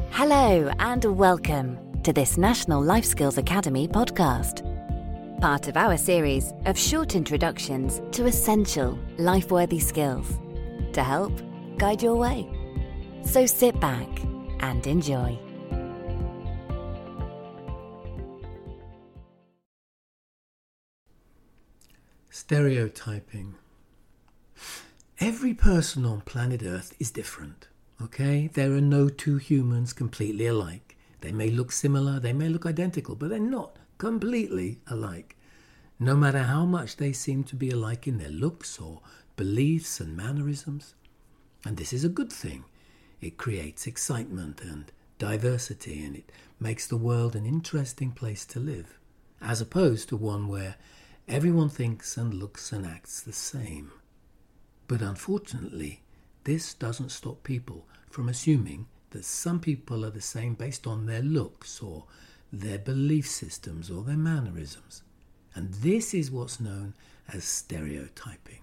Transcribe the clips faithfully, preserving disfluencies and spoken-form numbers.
Hello and welcome to this National Life Skills Academy podcast, part of our series of short introductions to essential life-worthy skills to help guide your way. So sit back and enjoy. Stereotyping. Every person on planet Earth is different, okay? There are no two humans completely alike. They may look similar, they may look identical, but they're not completely alike. No matter how much they seem to be alike in their looks or beliefs and mannerisms. And this is a good thing. It creates excitement and diversity, and it makes the world an interesting place to live, as opposed to one where everyone thinks and looks and acts the same. But unfortunately, this doesn't stop people from assuming that some people are the same based on their looks or their belief systems or their mannerisms. And this is what's known as stereotyping.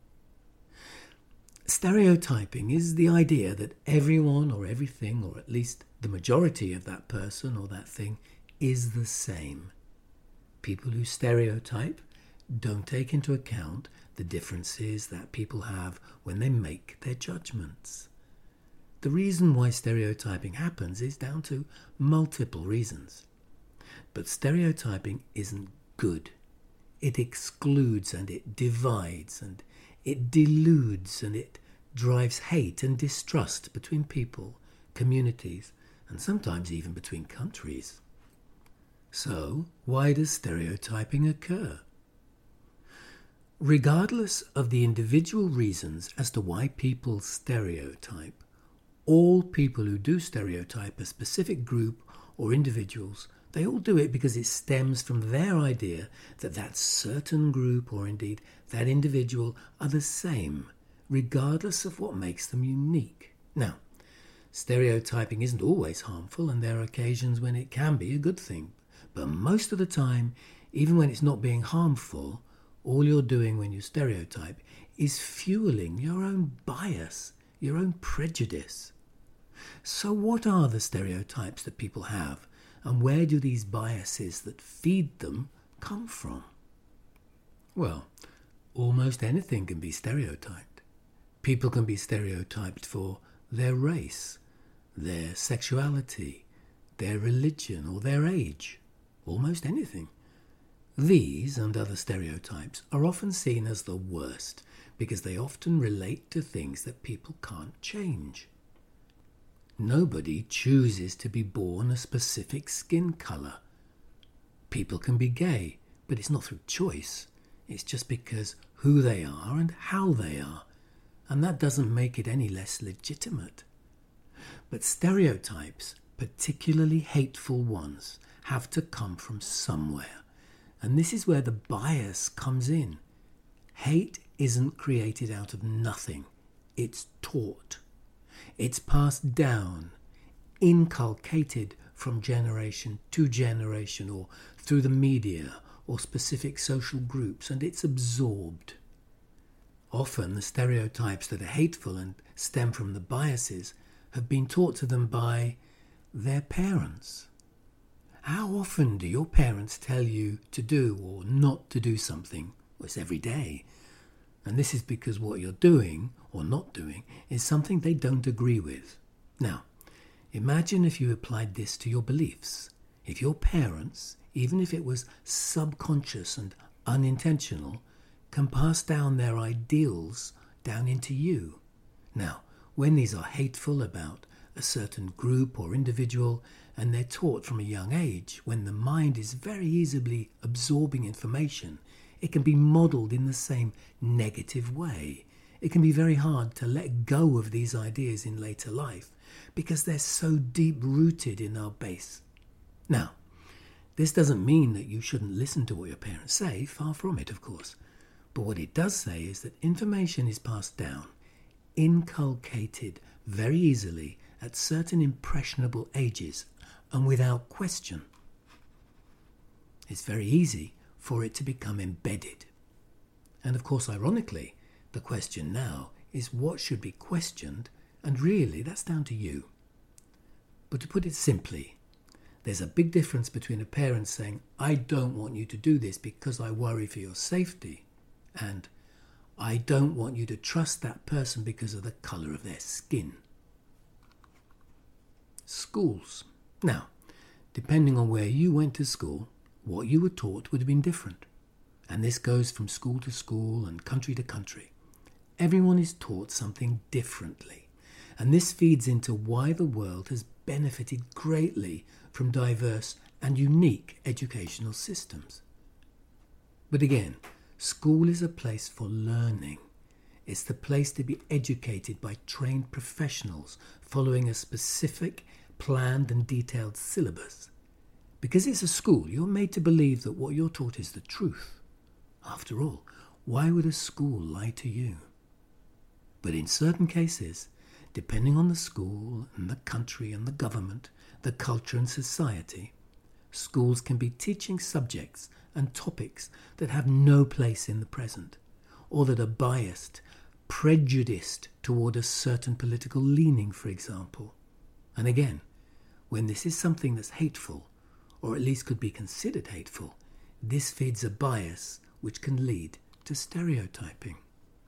Stereotyping is the idea that everyone or everything, or at least the majority of that person or that thing, is the same. People who stereotype don't take into account the differences that people have when they make their judgments. The reason why stereotyping happens is down to multiple reasons. But stereotyping isn't good. It excludes and it divides and it deludes and it drives hate and distrust between people, communities, and sometimes even between countries. So, why does stereotyping occur? Regardless of the individual reasons as to why people stereotype, all people who do stereotype a specific group or individuals, they all do it because it stems from their idea that that certain group or indeed that individual are the same, regardless of what makes them unique. Now, stereotyping isn't always harmful, and there are occasions when it can be a good thing. But most of the time, even when it's not being harmful, all you're doing when you stereotype is fueling your own bias, your own prejudice. So what are the stereotypes that people have, and where do these biases that feed them come from? Well, almost anything can be stereotyped. People can be stereotyped for their race, their sexuality, their religion, or their age. Almost anything. These and other stereotypes are often seen as the worst because they often relate to things that people can't change. Nobody chooses to be born a specific skin colour. People can be gay, but it's not through choice. It's just because who they are and how they are, and that doesn't make it any less legitimate. But stereotypes, particularly hateful ones, have to come from somewhere. And this is where the bias comes in. Hate isn't created out of nothing. It's taught. It's passed down, inculcated from generation to generation or through the media or specific social groups, and it's absorbed. Often the stereotypes that are hateful and stem from the biases have been taught to them by their parents. How often do your parents tell you to do or not to do something? Well, it's every day. And this is because what you're doing or not doing is something they don't agree with. Now, imagine if you applied this to your beliefs. If your parents, even if it was subconscious and unintentional, can pass down their ideals down into you. Now, when these are hateful about a certain group or individual, and they're taught from a young age, when the mind is very easily absorbing information, it can be modelled in the same negative way. It can be very hard to let go of these ideas in later life because they're so deep-rooted in our base. Now, this doesn't mean that you shouldn't listen to what your parents say, far from it, of course. But what it does say is that information is passed down, inculcated very easily at certain impressionable ages and without question. It's very easy for it to become embedded. And of course, ironically, the question now is what should be questioned, and really that's down to you. But to put it simply, there's a big difference between a parent saying, I don't want you to do this because I worry for your safety, and I don't want you to trust that person because of the colour of their skin. Schools. Now, depending on where you went to school, what you were taught would have been different. And this goes from school to school and country to country. Everyone is taught something differently. And this feeds into why the world has benefited greatly from diverse and unique educational systems. But again, school is a place for learning. It's the place to be educated by trained professionals following a specific, planned and detailed syllabus. Because it's a school, you're made to believe that what you're taught is the truth. After all, why would a school lie to you? But in certain cases, depending on the school and the country and the government, the culture and society, schools can be teaching subjects and topics that have no place in the present, or that are biased, prejudiced toward a certain political leaning, for example. And again, when this is something that's hateful, or at least could be considered hateful, this feeds a bias which can lead to stereotyping.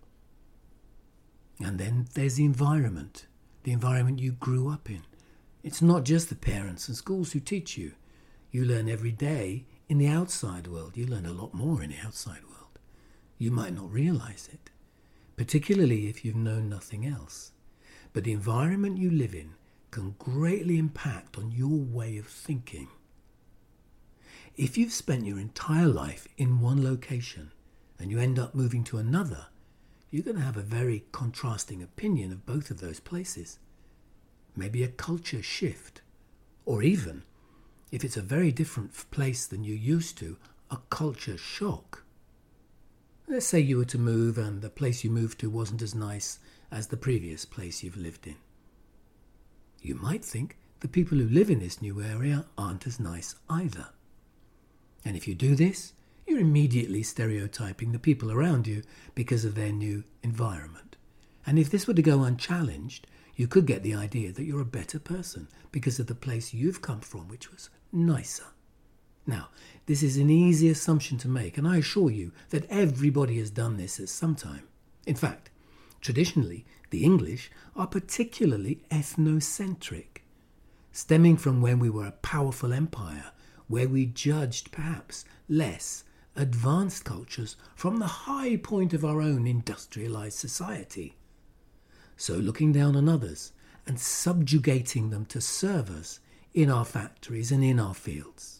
And then there's the environment, the environment you grew up in. It's not just the parents and schools who teach you. You learn every day in the outside world. You learn a lot more in the outside world. You might not realize it, particularly if you've known nothing else. But the environment you live in can greatly impact on your way of thinking. If you've spent your entire life in one location and you end up moving to another, you're going to have a very contrasting opinion of both of those places. Maybe a culture shift, or even, if it's a very different place than you're used to, a culture shock. Let's say you were to move and the place you moved to wasn't as nice as the previous place you've lived in. You might think the people who live in this new area aren't as nice either. And if you do this, you're immediately stereotyping the people around you because of their new environment. And if this were to go unchallenged, you could get the idea that you're a better person because of the place you've come from, which was nicer. Now, this is an easy assumption to make, and I assure you that everybody has done this at some time. In fact, traditionally, the English are particularly ethnocentric, stemming from when we were a powerful empire, where we judged perhaps less advanced cultures from the high point of our own industrialized society. So looking down on others and subjugating them to serve us in our factories and in our fields.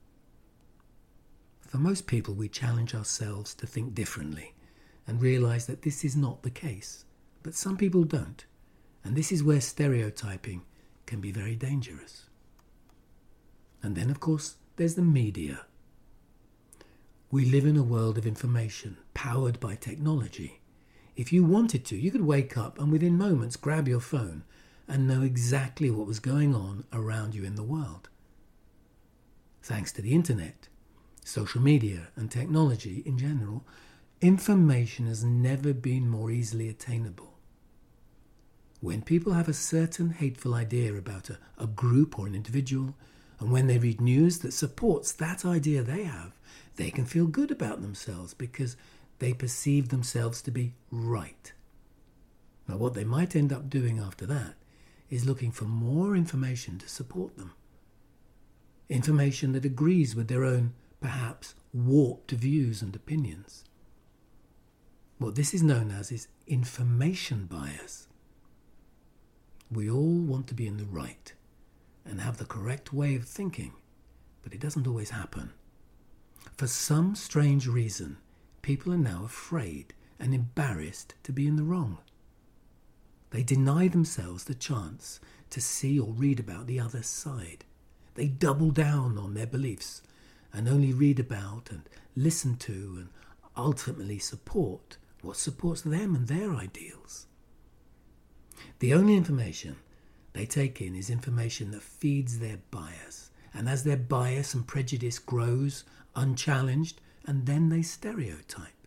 For most people, we challenge ourselves to think differently and realize that this is not the case. But some people don't, and this is where stereotyping can be very dangerous. And then, of course, there's the media. We live in a world of information, powered by technology. If you wanted to, you could wake up and within moments grab your phone and know exactly what was going on around you in the world. Thanks to the internet, social media and technology in general, information has never been more easily attainable. When people have a certain hateful idea about a, a group or an individual, and when they read news that supports that idea they have, they can feel good about themselves because they perceive themselves to be right. Now, what they might end up doing after that is looking for more information to support them. Information that agrees with their own, perhaps, warped views and opinions. What this is known as is information bias. We all want to be in the right and have the correct way of thinking, but it doesn't always happen. For some strange reason, people are now afraid and embarrassed to be in the wrong. They deny themselves the chance to see or read about the other side. They double down on their beliefs and only read about and listen to and ultimately support what supports them and their ideals. The only information they take in is information that feeds their bias, and as their bias and prejudice grows unchallenged, and then they stereotype.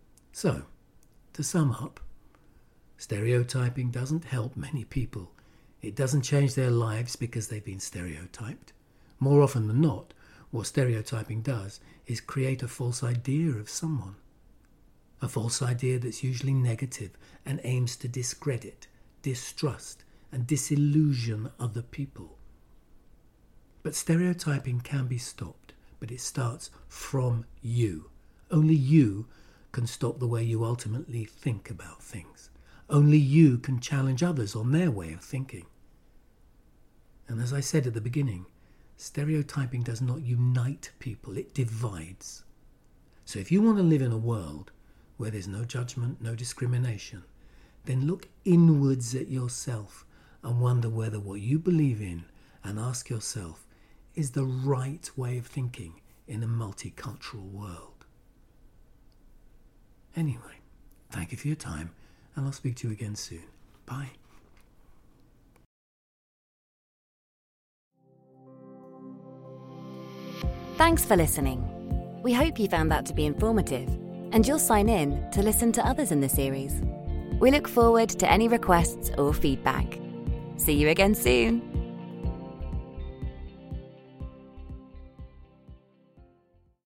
So, to sum up, stereotyping doesn't help many people It doesn't change their lives because they've been stereotyped. More often than not, what stereotyping does is create a false idea of someone. A false idea that's usually negative and aims to discredit, distrust, and disillusion other people. But stereotyping can be stopped, but it starts from you. Only you can stop the way you ultimately think about things. Only you can challenge others on their way of thinking. And as I said at the beginning, stereotyping does not unite people, it divides. So if you want to live in a world where there's no judgment, no discrimination, then look inwards at yourself and wonder whether what you believe in, and ask yourself, is the right way of thinking in a multicultural world. Anyway, thank you for your time, and I'll speak to you again soon. Bye. Thanks for listening. We hope you found that to be informative, and you'll sign in to listen to others in the series. We look forward to any requests or feedback. See you again soon.